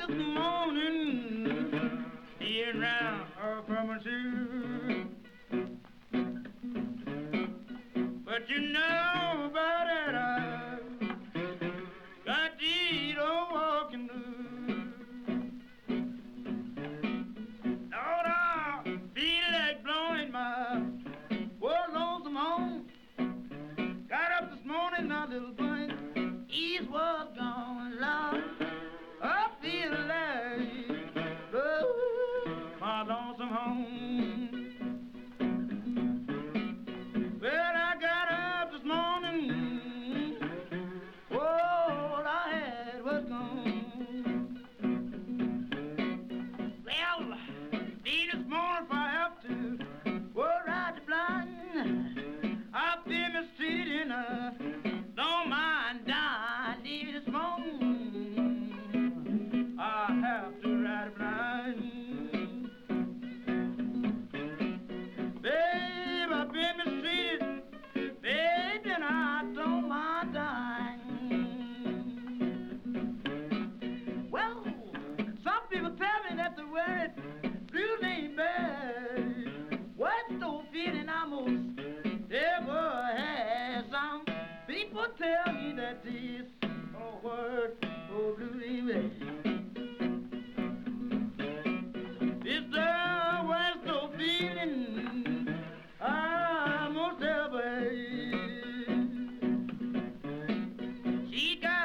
this morning, hearing round her from a shoe. But you know about that, I got to eat or walking blues. Lord, I feel like blowing my poor lonesome home. Got up this morning, now little blank, ease was gone, Lord. I feel like my lonesome home. Well, I got up this morning, all I had was gone. Well, see this morning if I have to, ride the blind, I'll be mistreated, don't mind dying. Leave this morning, I have to ride blind. Babe, I've been mistreated, baby, and I don't mind dying. Well, some people tell me that the word blues ain't bad. What's the feeling I most ever had? Some people tell me that this word blues ain't bad. It's the worst of feeling I most ever had. She got